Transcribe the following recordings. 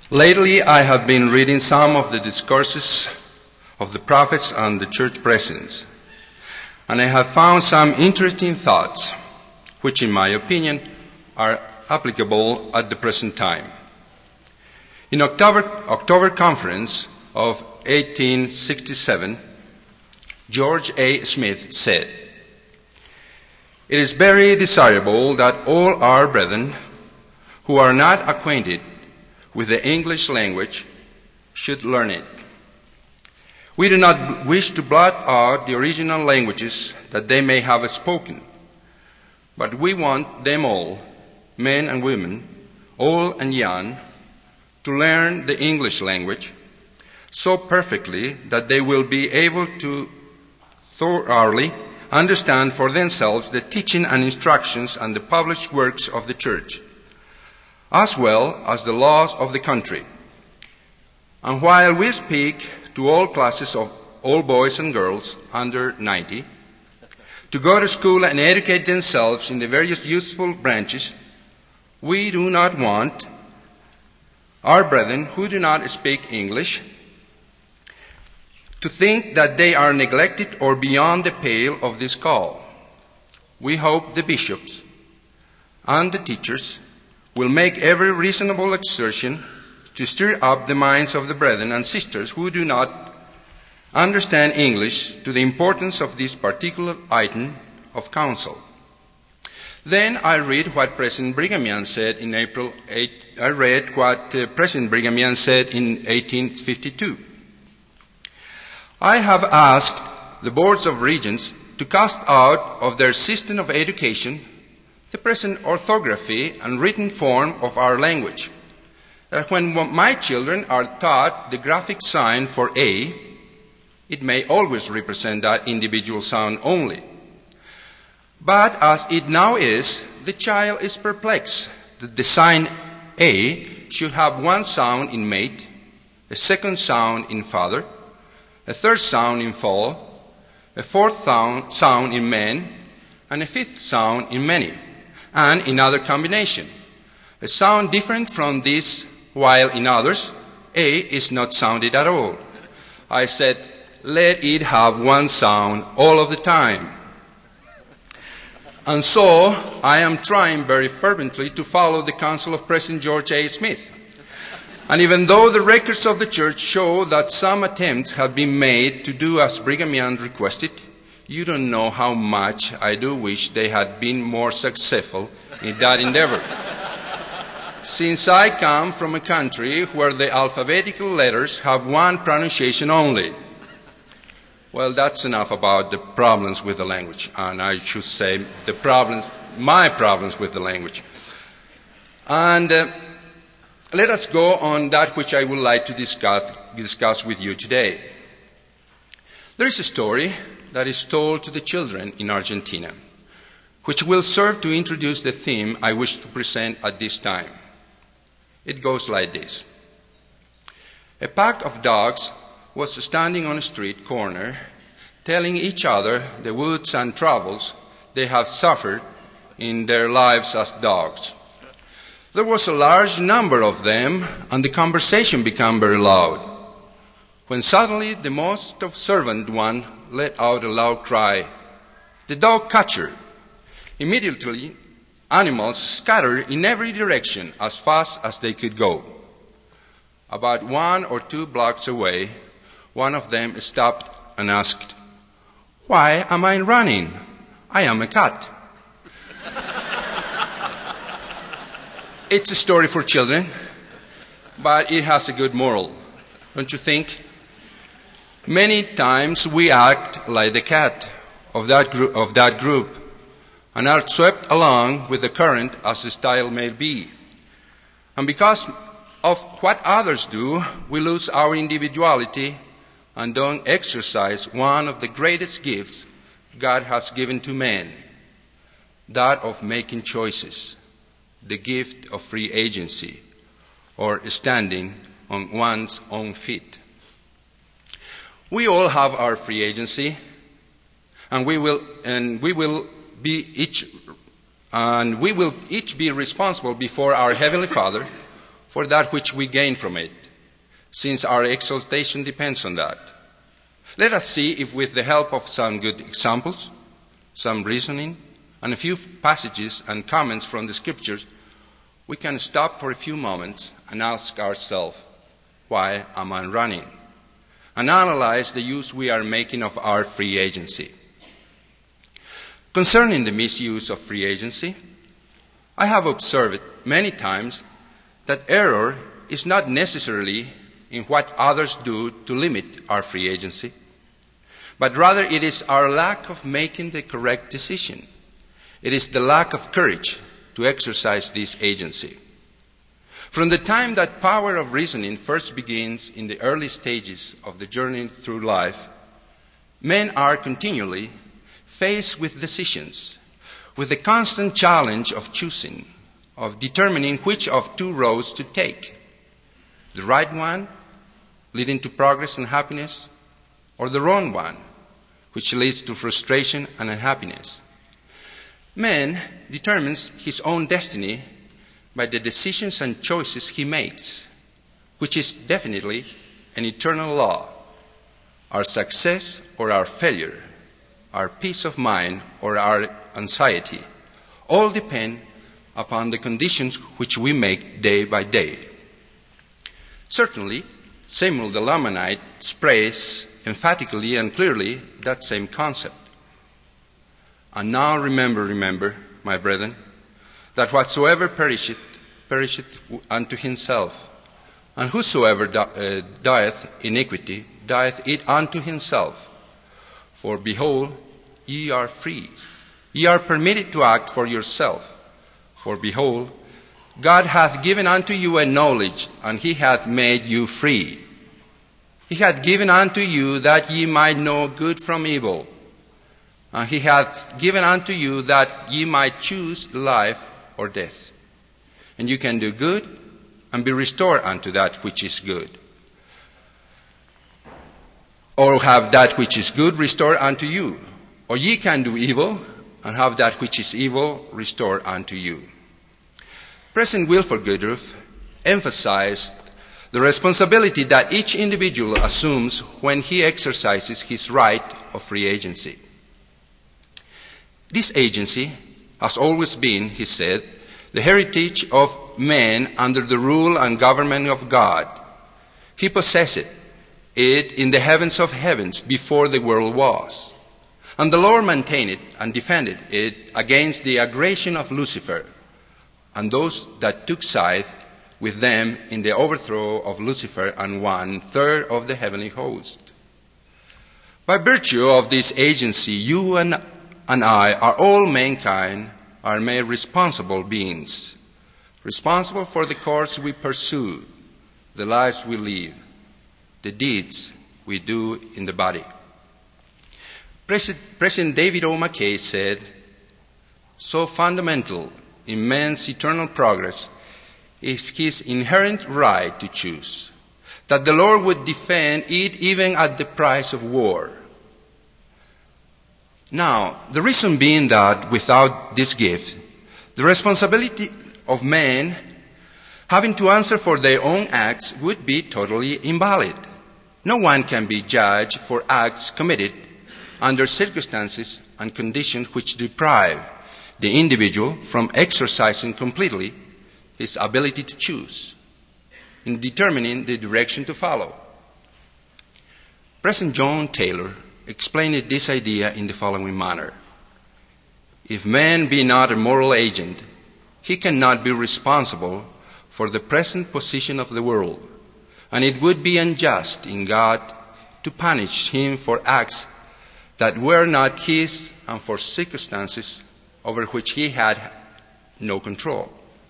Lately, I have been reading some of the discourses of the prophets and the church presidents, and I have found some interesting thoughts, which in my opinion are applicable at the present time. In October Conference of 1867, George A. Smith said, "It is very desirable that all our brethren who are not acquainted with the English language should learn it. We do not wish to blot out the original languages that they may have spoken, but we want them all, men and women, old and young, to learn the English language so perfectly that they will be able to thoroughly understand for themselves the teaching and instructions and the published works of the Church, as well as the laws of the country. And while we speak to all classes of all boys and girls under 90 to go to school and educate themselves in the various useful branches, we do not want our brethren who do not speak English to think that they are neglected or beyond the pale of this call. We hope the bishops and the teachers will make every reasonable exertion to stir up the minds of the brethren and sisters who do not understand English to the importance of this particular item of counsel." Then I read what President Brigham Young said in 1852. "I have asked the boards of regents to cast out of their system of education the present orthography and written form of our language, that when my children are taught the graphic sign for A, it may always represent that individual sound only. But as it now is, the child is perplexed that the sign A should have one sound in mate, a second sound in father, a third sound in fall, a fourth sound in man, and a fifth sound in many, and in other combination, a sound different from this, while in others, A is not sounded at all. I said, let it have one sound all of the time. And so, I am trying very fervently to follow the counsel of President George A. Smith. And even though the records of the Church show that some attempts have been made to do as Brigham Young requested, you don't know how much I do wish they had been more successful in that endeavor. Since I come from a country where the alphabetical letters have one pronunciation only. Well, that's enough about the problems with the language, and I should say my problems with the language. And let us go on that which I would like to discuss with you today. There is a story that is told to the children in Argentina, which will serve to introduce the theme I wish to present at this time. It goes like this. A pack of dogs was standing on a street corner, telling each other the woods and troubles they have suffered in their lives as dogs. There was a large number of them, and the conversation became very loud, when suddenly the most observant one let out a loud cry, "The dog catcher!" Immediately, animals scattered in every direction as fast as they could go. About 1 or 2 blocks away, one of them stopped and asked, "Why am I running? I am a cat." It's a story for children, but it has a good moral, don't you think? Many times we act like the cat of that group and are swept along with the current as the style may be. And because of what others do, we lose our individuality and don't exercise one of the greatest gifts God has given to man, that of making choices, the gift of free agency, or standing on one's own feet. We all have our free agency, and we will each be responsible before our Heavenly Father for that which we gain from it, since our exaltation depends on that. Let us see if with the help of some good examples, some reasoning, and a few passages and comments from the Scriptures, we can stop for a few moments and ask ourselves, why am I running? And analyze the use we are making of our free agency. Concerning the misuse of free agency, I have observed many times that error is not necessarily in what others do to limit our free agency, but rather it is our lack of making the correct decision. It is the lack of courage to exercise this agency. From the time that power of reasoning first begins in the early stages of the journey through life, men are continually faced with decisions, with the constant challenge of choosing, of determining which of two roads to take, the right one, leading to progress and happiness, or the wrong one, which leads to frustration and unhappiness. Man determines his own destiny by the decisions and choices he makes, which is definitely an eternal law. Our success or our failure, our peace of mind or our anxiety, all depend upon the conditions which we make day by day. Certainly, Samuel the Lamanite sprays emphatically and clearly that same concept. And now remember, my brethren, that whatsoever perisheth, perisheth unto himself, and whosoever dieth iniquity, dieth it unto himself. For behold, ye are free. Ye are permitted to act for yourself. For behold, God hath given unto you a knowledge, and he hath made you free. He hath given unto you that ye might know good from evil. And he hath given unto you that ye might choose life or death. And you can do good and be restored unto that which is good. Or have that which is good restored unto you. Or ye can do evil and have that which is evil restored unto you. President Wilford Woodruff emphasized the responsibility that each individual assumes when he exercises his right of free agency. This agency has always been, he said, the heritage of man under the rule and government of God. He possessed it in the heavens of heavens before the world was. And the Lord maintained it and defended it against the aggression of Lucifer and those that took side with them in the overthrow of Lucifer and 1/3 of the heavenly host. By virtue of this agency, you and I are all mankind are made responsible beings, responsible for the course we pursue, the lives we live, the deeds we do in the body. President David O. McKay said, so fundamental in man's eternal progress is his inherent right to choose, that the Lord would defend it even at the price of war. Now, the reason being that without this gift, the responsibility of men having to answer for their own acts would be totally invalid. No one can be judged for acts committed under circumstances and conditions which deprive the individual from exercising completely his ability to choose in determining the direction to follow. President John Taylor explained this idea in the following manner. If man be not a moral agent, he cannot be responsible for the present position of the world, and it would be unjust in God to punish him for acts that were not his and for circumstances over which he had no control.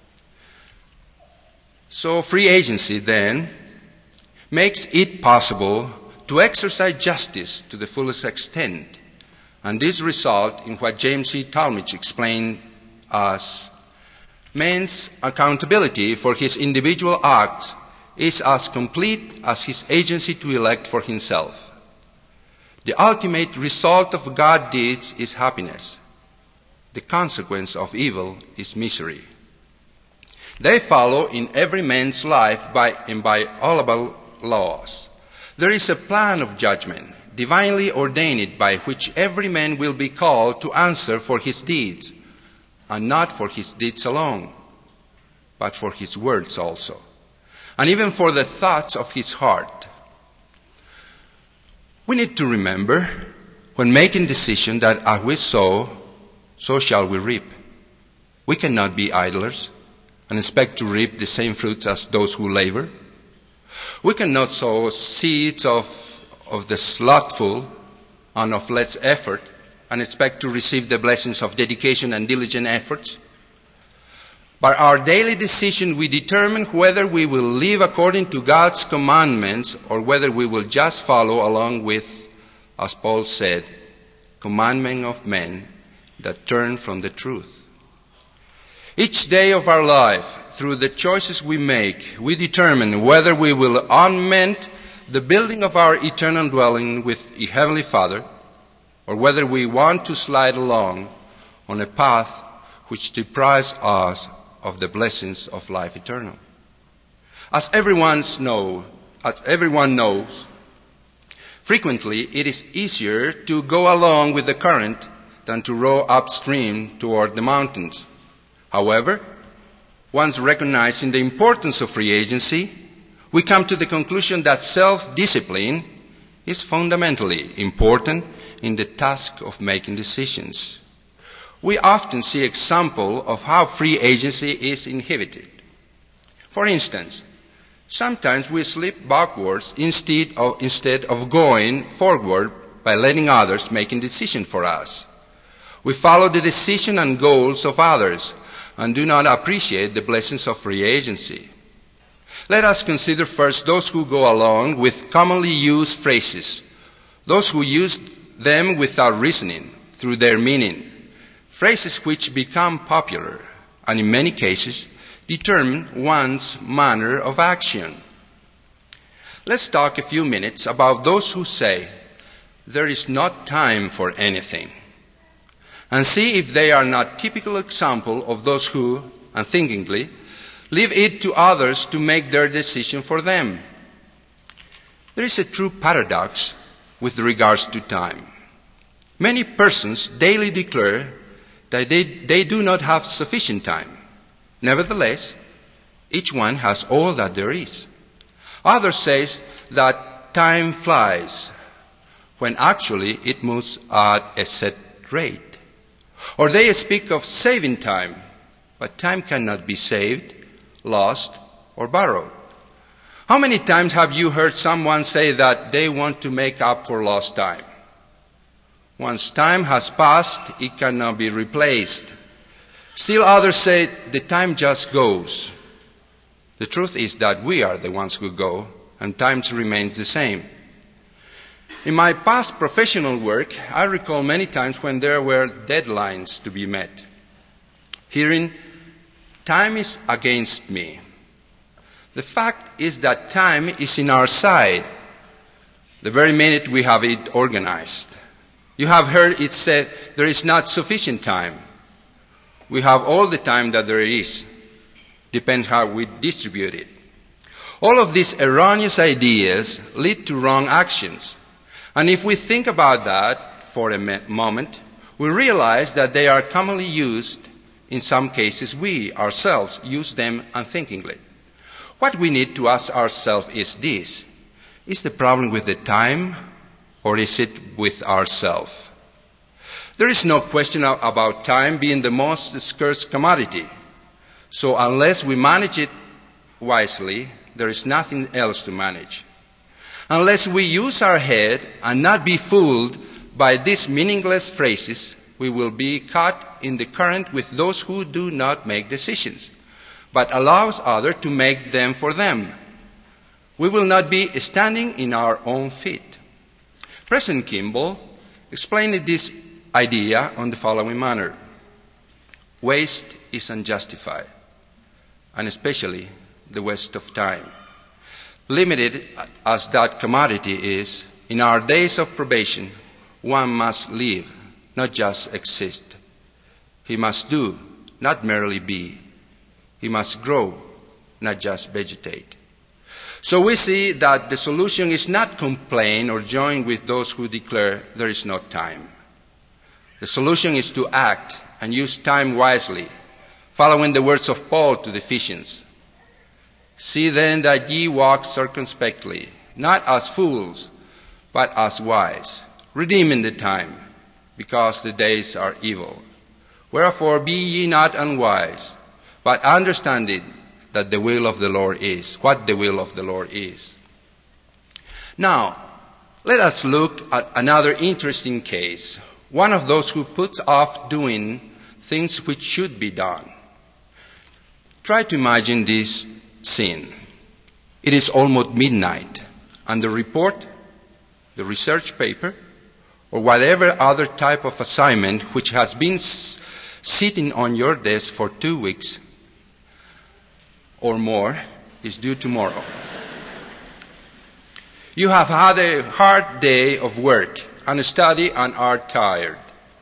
So free agency, then, makes it possible to exercise justice to the fullest extent. And this results in what James C. Talmage explained as man's accountability for his individual acts is as complete as his agency to elect for himself. The ultimate result of God's deeds is happiness. The consequence of evil is misery. They follow in every man's life by inviolable laws. There is a plan of judgment, divinely ordained, by which every man will be called to answer for his deeds, and not for his deeds alone, but for his words also, and even for the thoughts of his heart. We need to remember, when making decisions, that as we sow, so shall we reap. We cannot be idlers and expect to reap the same fruits as those who labor. We cannot sow seeds of the slothful and of less effort and expect to receive the blessings of dedication and diligent efforts. By our daily decision, we determine whether we will live according to God's commandments or whether we will just follow along with, as Paul said, commandment of men that turn from the truth. Each day of our life, through the choices we make, we determine whether we will augment the building of our eternal dwelling with a Heavenly Father, or whether we want to slide along on a path which deprives us of the blessings of life eternal. As everyone knows, frequently it is easier to go along with the current than to row upstream toward the mountains. However, once recognizing the importance of free agency, we come to the conclusion that self-discipline is fundamentally important in the task of making decisions. We often see examples of how free agency is inhibited. For instance, sometimes we slip backwards instead of going forward by letting others make a decision for us. We follow the decision and goals of others and do not appreciate the blessings of free agency. Let us consider first those who go along with commonly used phrases, those who use them without reasoning through their meaning, phrases which become popular and in many cases determine one's manner of action. Let's talk a few minutes about those who say, "There is not time for anything," and see if they are not typical example of those who, unthinkingly, leave it to others to make their decision for them. There is a true paradox with regards to time. Many persons daily declare that they do not have sufficient time. Nevertheless, each one has all that there is. Others say that time flies, when actually it moves at a set rate. Or they speak of saving time, but time cannot be saved, lost, or borrowed. How many times have you heard someone say that they want to make up for lost time? Once time has passed, it cannot be replaced. Still others say the time just goes. The truth is that we are the ones who go, and time remains the same. In my past professional work, I recall many times when there were deadlines to be met. Hearing, "Time is against me." The fact is that time is in our side the very minute we have it organized. You have heard it said, "There is not sufficient time." We have all the time that there is. Depends how we distribute it. All of these erroneous ideas lead to wrong actions. And if we think about that for a moment, we realize that they are commonly used. In some cases, we ourselves use them unthinkingly. What we need to ask ourselves is this: is the problem with the time, or is it with ourselves? There is no question about time being the most scarce commodity. So unless we manage it wisely, there is nothing else to manage. Unless we use our head and not be fooled by these meaningless phrases, we will be caught in the current with those who do not make decisions, but allows others to make them for them. We will not be standing in our own feet. President Kimball explained this idea on the following manner: waste is unjustified, and especially the waste of time. Limited as that commodity is, in our days of probation, one must live, not just exist. He must do, not merely be. He must grow, not just vegetate. So we see that the solution is not complain or join with those who declare there is no time. The solution is to act and use time wisely, following the words of Paul to the Ephesians. See then that ye walk circumspectly, not as fools, but as wise, redeeming the time, because the days are evil. Wherefore be ye not unwise, but understanding that the will of the Lord is, what the will of the Lord is. Now, let us look at another interesting case, one of those who puts off doing things which should be done. Try to imagine this scene. It is almost midnight, and the report, the research paper, or whatever other type of assignment which has been sitting on your desk for 2 weeks or more is due tomorrow. You have had a hard day of work and study and are tired.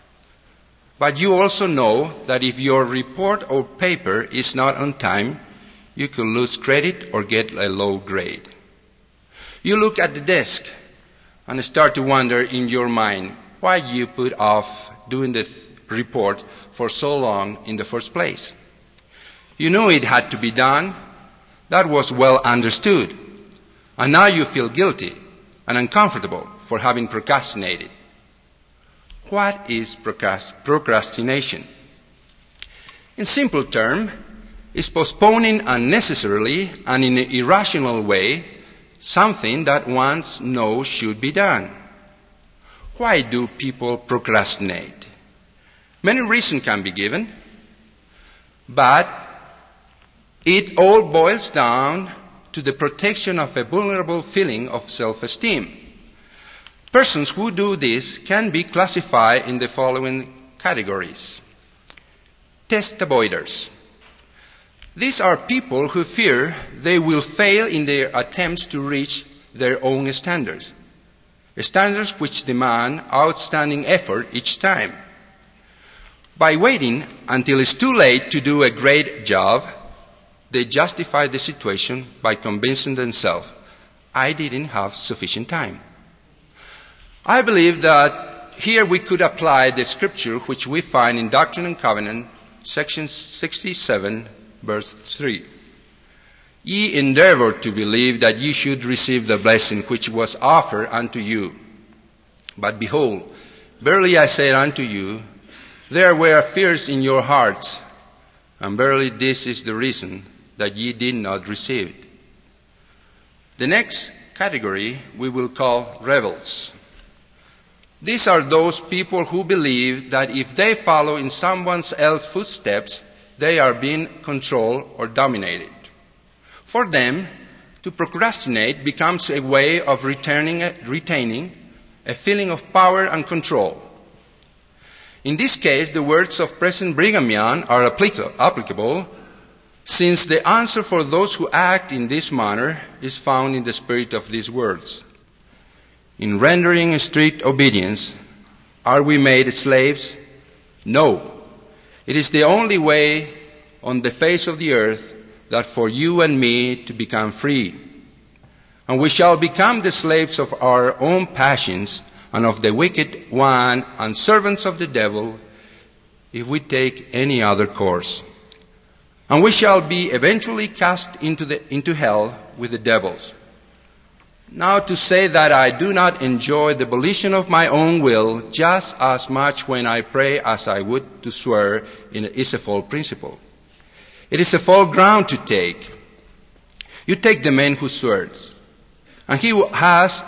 But you also know that if your report or paper is not on time, you could lose credit or get a low grade. You look at the desk and start to wonder in your mind why you put off doing the report for so long in the first place. You knew it had to be done. That was well understood. And now you feel guilty and uncomfortable for having procrastinated. What is procrastination? In simple terms, it's postponing unnecessarily and in an irrational way something that one knows should be done. Why do people procrastinate? Many reasons can be given, but it all boils down to the protection of a vulnerable feeling of self-esteem. Persons who do this can be classified in the following categories. Test avoiders. These are people who fear they will fail in their attempts to reach their own standards which demand outstanding effort each time. By waiting until it's too late to do a great job, they justify the situation by convincing themselves, I didn't have sufficient time. I believe that here we could apply the scripture which we find in Doctrine and Covenant, section 67, verse 3. Ye endeavor to believe that ye should receive the blessing which was offered unto you. But behold, verily I say unto you, there were fears in your hearts, and verily this is the reason that ye did not receive it. The next category we will call rebels. These are those people who believe that if they follow in someone else's footsteps, they are being controlled or dominated. For them, to procrastinate becomes a way of retaining a feeling of power and control. In this case, the words of President Brigham Young are applicable, since the answer for those who act in this manner is found in the spirit of these words. In rendering strict obedience, are we made slaves? No. It is the only way on the face of the earth that for you and me to become free. And we shall become the slaves of our own passions and of the wicked one and servants of the devil if we take any other course. And we shall be eventually cast into hell with the devils. Now to say that I do not enjoy the volition of my own will just as much when I pray as I would to swear is a false principle. It is a false ground to take. You take the man who swears, and he has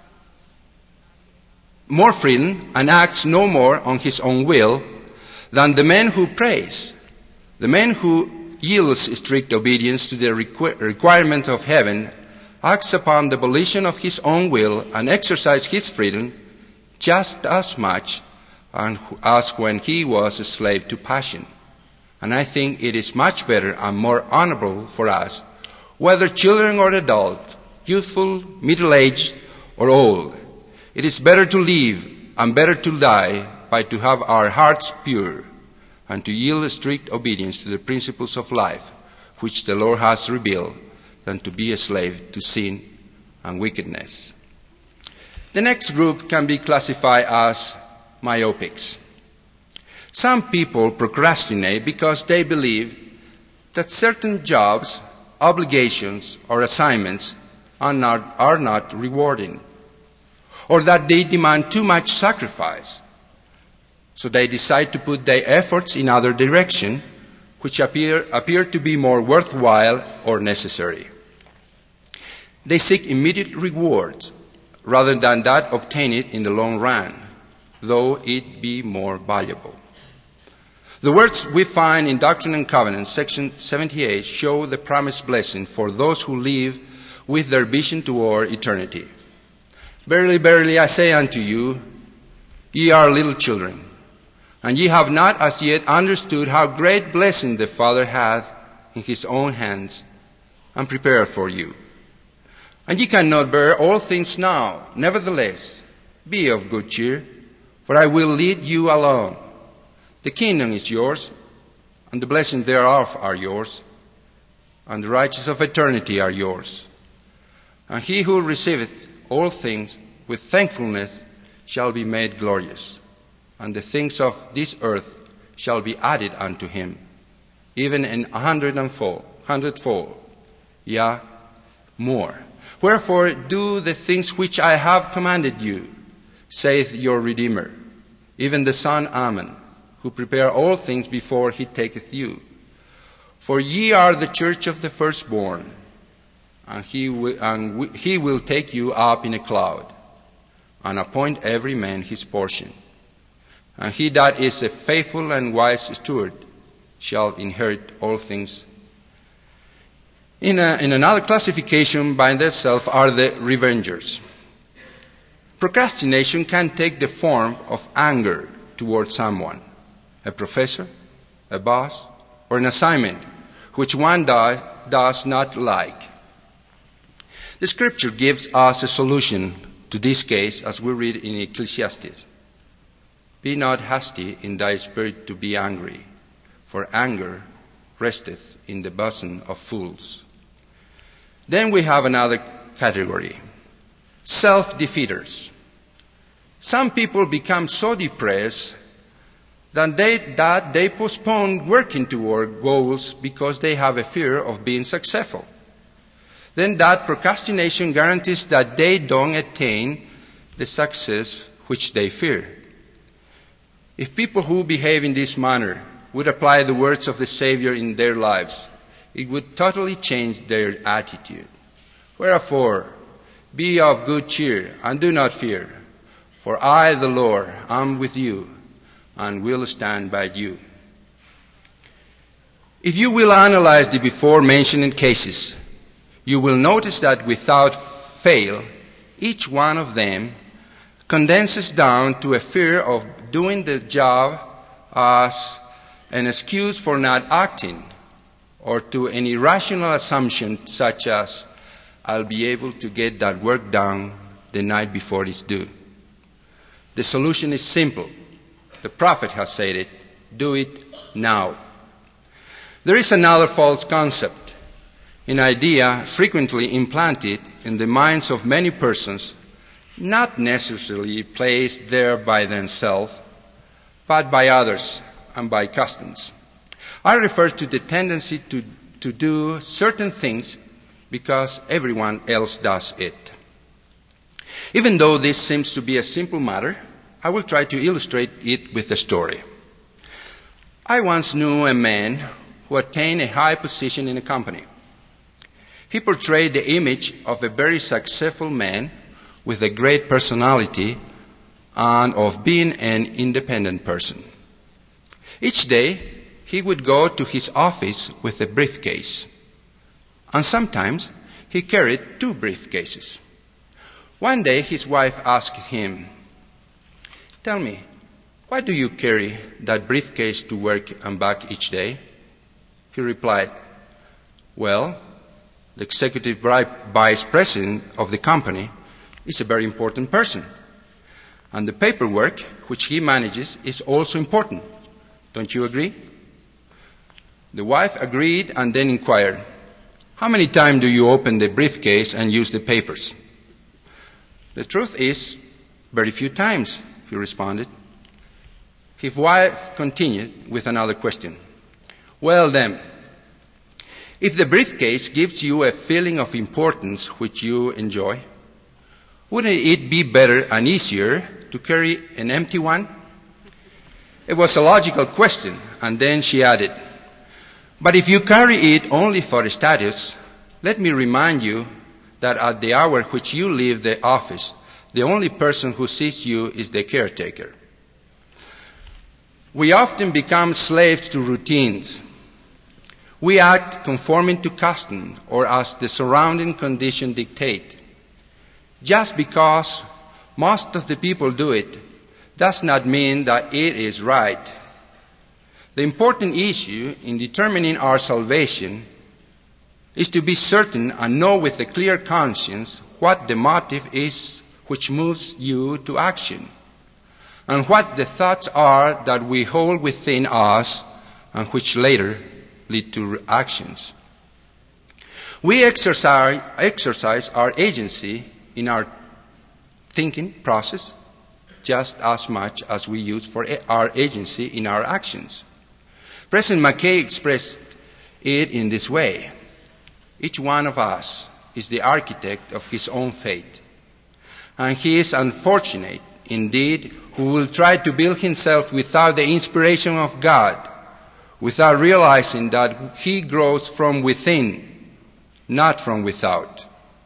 more freedom and acts no more on his own will than the man who prays. The man who yields strict obedience to the requirement of heaven acts upon the volition of his own will and exercises his freedom just as much as when he was a slave to passion. And I think it is much better and more honorable for us, whether children or adult, youthful, middle-aged, or old. It is better to live and better to die by to have our hearts pure and to yield strict obedience to the principles of life, which the Lord has revealed than to be a slave to sin and wickedness. The next group can be classified as myopics. Some people procrastinate because they believe that certain jobs, obligations, or assignments are not rewarding, or that they demand too much sacrifice. So they decide to put their efforts in other directions, which appear to be more worthwhile or necessary. They seek immediate rewards rather than that obtained in the long run, though it be more valuable. The words we find in Doctrine and Covenants, section 78, show the promised blessing for those who live with their vision toward eternity. Verily, verily, I say unto you, ye are little children, and ye have not as yet understood how great blessing the Father hath in his own hands, and prepared for you. And ye cannot bear all things now. Nevertheless, be of good cheer, for I will lead you along. The kingdom is yours, and the blessings thereof are yours, and the riches of eternity are yours. And he who receiveth all things with thankfulness shall be made glorious, and the things of this earth shall be added unto him, even in 100-fold, yea, more. Wherefore do the things which I have commanded you, saith your Redeemer, even the Son Amen, who prepare all things before he taketh you. For ye are the church of the firstborn, and he will take you up in a cloud, and appoint every man his portion. And he that is a faithful and wise steward shall inherit all things. In another classification by themselves are the revengers. Procrastination can take the form of anger towards someone, a professor, a boss, or an assignment which one does not like. The Scripture gives us a solution to this case as we read in Ecclesiastes. Be not hasty in thy spirit to be angry, for anger resteth in the bosom of fools. Then we have another category, self-defeaters. Some people become so depressed that they postpone working toward goals because they have a fear of being successful. Then that procrastination guarantees that they don't attain the success which they fear. If people who behave in this manner would apply the words of the Savior in their lives, it would totally change their attitude. Wherefore, be of good cheer and do not fear, for I, the Lord, am with you and will stand by you. If you will analyze the before mentioned cases, you will notice that without fail, each one of them condenses down to a fear of doing the job as an excuse for not acting, or to an irrational assumption such as, I'll be able to get that work done the night before it's due. The solution is simple. The prophet has said it. Do it now. There is another false concept, an idea frequently implanted in the minds of many persons, not necessarily placed there by themselves, but by others and by customs. I refer to the tendency to do certain things because everyone else does it. Even though this seems to be a simple matter, I will try to illustrate it with a story. I once knew a man who attained a high position in a company. He portrayed the image of a very successful man with a great personality and of being an independent person. Each day, he would go to his office with a briefcase, and sometimes he carried 2 briefcases. One day, his wife asked him, "Tell me, why do you carry that briefcase to work and back each day?" He replied, "Well, the executive vice president of the company is a very important person, and the paperwork which he manages is also important. Don't you agree?" The wife agreed and then inquired, "How many times do you open the briefcase and use the papers?" "The truth is, very few times," he responded. His wife continued with another question. "Well then, if the briefcase gives you a feeling of importance which you enjoy, wouldn't it be better and easier to carry an empty one?" It was a logical question, and then she added, "But if you carry it only for status, let me remind you that at the hour which you leave the office, the only person who sees you is the caretaker." We often become slaves to routines. We act conforming to custom or as the surrounding conditions dictate. Just because most of the people do it does not mean that it is right. The important issue in determining our salvation is to be certain and know with a clear conscience what the motive is which moves you to action, and what the thoughts are that we hold within us and which later lead to actions. We exercise our agency in our thinking process just as much as we use for our agency in our actions. President McKay expressed it in this way: each one of us is the architect of his own fate, and he is unfortunate indeed who will try to build himself without the inspiration of God, without realizing that he grows from within, not from without.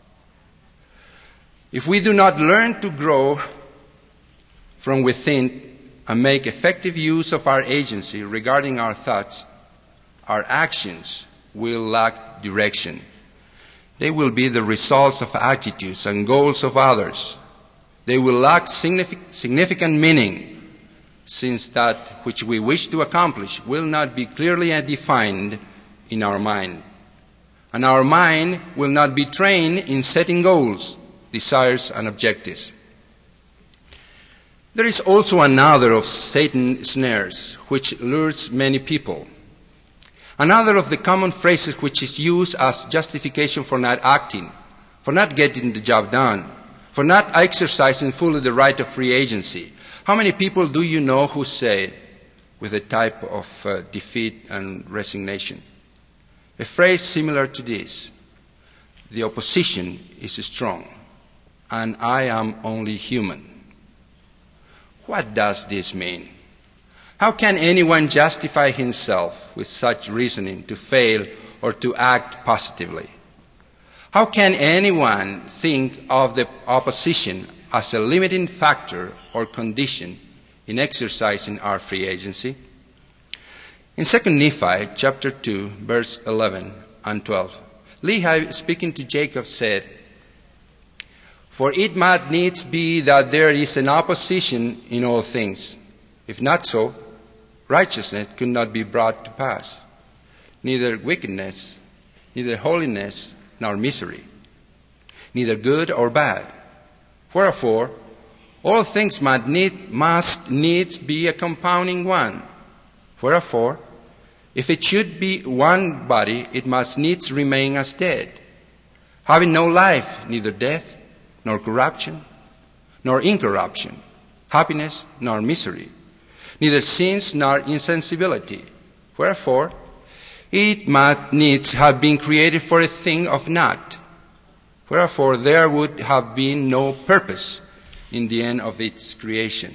If we do not learn to grow from within and make effective use of our agency regarding our thoughts, our actions will lack direction. They will be the results of attitudes and goals of others. They will lack significant meaning, since that which we wish to accomplish will not be clearly defined in our mind. And our mind will not be trained in setting goals, desires, and objectives. There is also another of Satan's snares which lures many people. Another of the common phrases which is used as justification for not acting, for not getting the job done, for not exercising fully the right of free agency. How many people do you know who say, with a type of defeat and resignation, a phrase similar to this: "The opposition is strong, and I am only human"? What does this mean? How can anyone justify himself with such reasoning to fail or to act positively? How can anyone think of the opposition as a limiting factor or condition in exercising our free agency? In 2 Nephi chapter 2, verse 11 and 12, Lehi, speaking to Jacob, said, "For it must needs be that there is an opposition in all things. If not so, righteousness could not be brought to pass, neither wickedness, neither holiness, nor misery, neither good or bad. Wherefore, all things must needs be a compounding one. Wherefore, if it should be one body, it must needs remain as dead, having no life, neither death, nor corruption, nor incorruption, happiness, nor misery, neither sins nor insensibility. Wherefore, it must needs have been created for a thing of naught. Wherefore, there would have been no purpose in the end of its creation."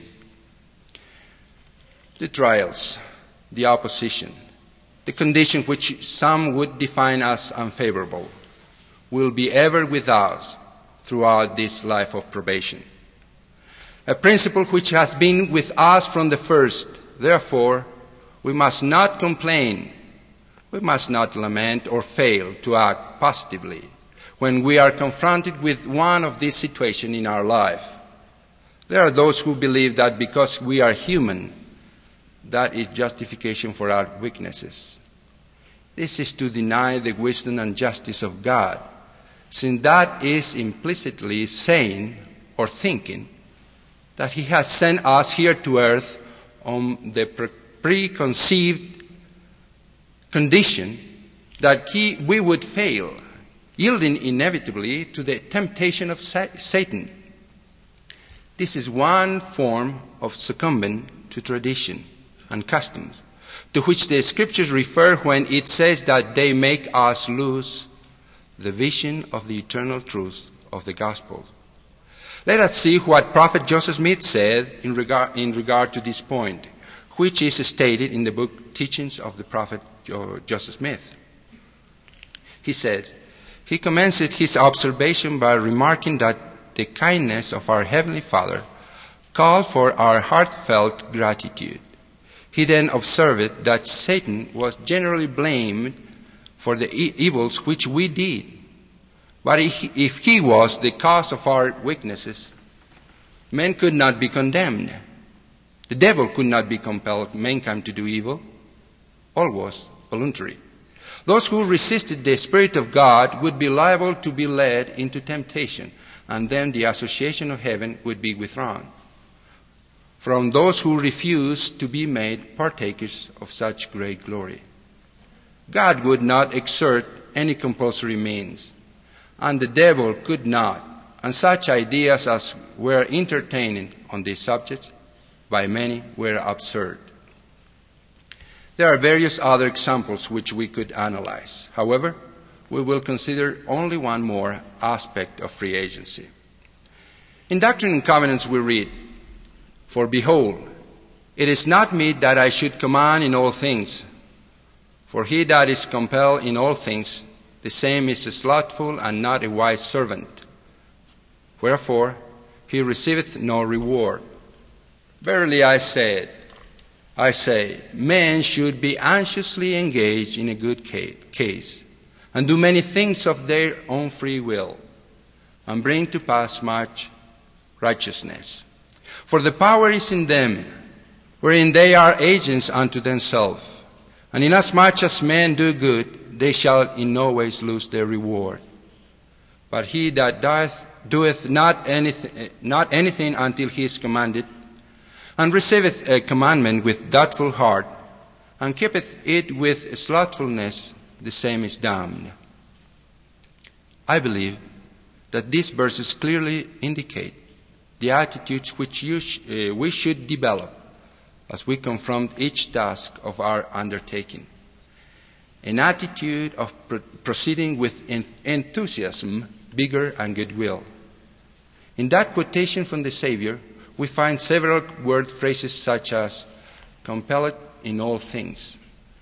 The trials, the opposition, the condition which some would define as unfavorable, will be ever with us throughout this life of probation. A principle which has been with us from the first. Therefore, we must not complain. We must not lament or fail to act positively when we are confronted with one of these situations in our life. There are those who believe that because we are human, that is justification for our weaknesses. This is to deny the wisdom and justice of God, since that is implicitly saying or thinking that He has sent us here to earth on the preconceived condition that we would fail, yielding inevitably to the temptation of Satan. This is one form of succumbing to tradition and customs, to which the Scriptures refer when it says that they make us lose the vision of the eternal truth of the gospel. Let us see what Prophet Joseph Smith said in regard to this point, which is stated in the book Teachings of the Prophet Joseph Smith. He says, he commenced his observation by remarking that the kindness of our Heavenly Father called for our heartfelt gratitude. He then observed that Satan was generally blamed for the evils which we did. But if he was the cause of our weaknesses, men could not be condemned. The devil could not be compelled mankind to do evil. All was voluntary. Those who resisted the Spirit of God would be liable to be led into temptation, and then the association of heaven would be withdrawn from those who refused to be made partakers of such great glory. God would not exert any compulsory means, and the devil could not, and such ideas as were entertained on these subjects by many were absurd. There are various other examples which we could analyze. However, we will consider only one more aspect of free agency. In Doctrine and Covenants we read, "For behold, it is not meet that I should command in all things, for he that is compelled in all things, the same is slothful and not a wise servant. Wherefore he receiveth no reward. Verily I say, men should be anxiously engaged in a good case, and do many things of their own free will, and bring to pass much righteousness. For the power is in them, wherein they are agents unto themselves. And inasmuch as men do good, they shall in no ways lose their reward. But he that doeth not anything until he is commanded, and receiveth a commandment with doubtful heart, and keepeth it with slothfulness, the same is damned." I believe that these verses clearly indicate the attitudes which we should develop as we confront each task of our undertaking. An attitude of proceeding with enthusiasm, vigor, and goodwill. In that quotation from the Savior, we find several word phrases such as compelled in all things,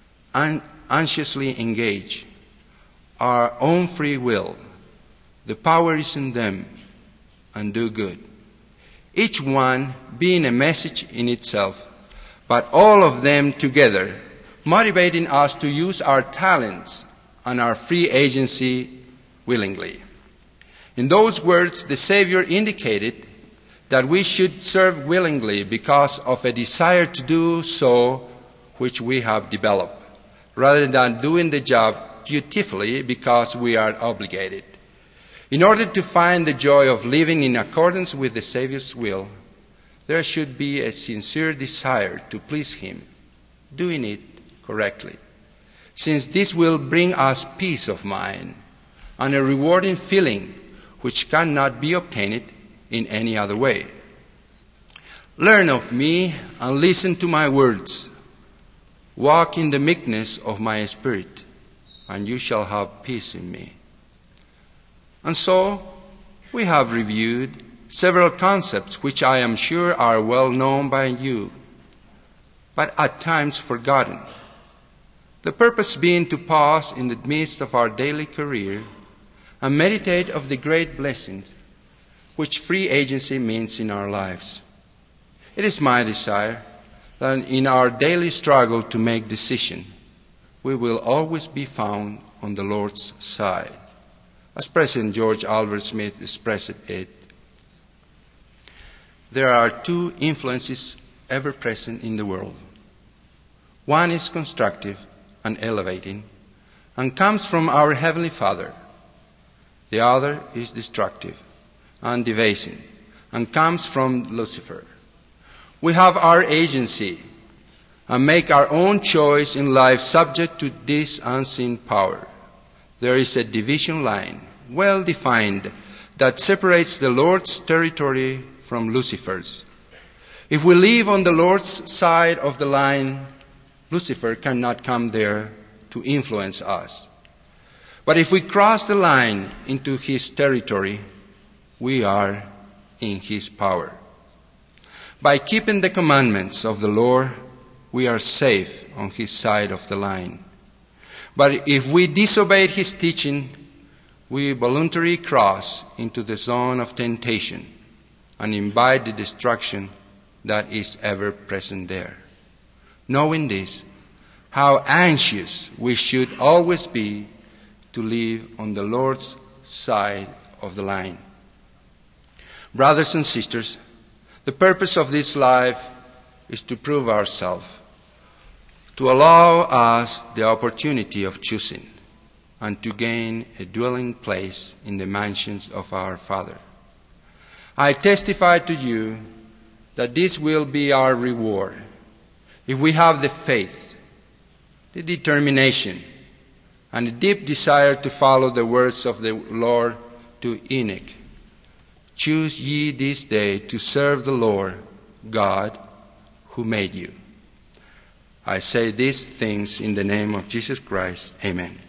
anxiously engaged, our own free will, the power is in them, and do good. Each one being a message in itself, but all of them together motivating us to use our talents and our free agency willingly. In those words, the Savior indicated that we should serve willingly because of a desire to do so which we have developed, rather than doing the job dutifully because we are obligated. In order to find the joy of living in accordance with the Savior's will, there should be a sincere desire to please Him, doing it correctly, since this will bring us peace of mind and a rewarding feeling which cannot be obtained in any other way. Learn of me and listen to my words. Walk in the meekness of my spirit, and you shall have peace in me. And so, we have reviewed several concepts which I am sure are well known by you, but at times forgotten. The purpose being to pause in the midst of our daily career and meditate of the great blessings which free agency means in our lives. It is my desire that in our daily struggle to make decisions, we will always be found on the Lord's side. As President George Albert Smith expressed it, there are two influences ever present in the world. One is constructive and elevating and comes from our Heavenly Father. The other is destructive and debasing and comes from Lucifer. We have our agency, and make our own choice in life subject to this unseen power. There is a division line, well defined, that separates the Lord's territory from Lucifer's. If we live on the Lord's side of the line, Lucifer cannot come there to influence us. But if we cross the line into his territory, we are in his power. By keeping the commandments of the Lord, we are safe on his side of the line. But if we disobey his teaching, we voluntarily cross into the zone of temptation and invite the destruction that is ever present there. Knowing this, how anxious we should always be to live on the Lord's side of the line. Brothers and sisters, the purpose of this life is to prove ourselves, to allow us the opportunity of choosing, and to gain a dwelling place in the mansions of our Father. I testify to you that this will be our reward if we have the faith, the determination, and a deep desire to follow the words of the Lord to Enoch. Choose ye this day to serve the Lord God who made you. I say these things in the name of Jesus Christ. Amen.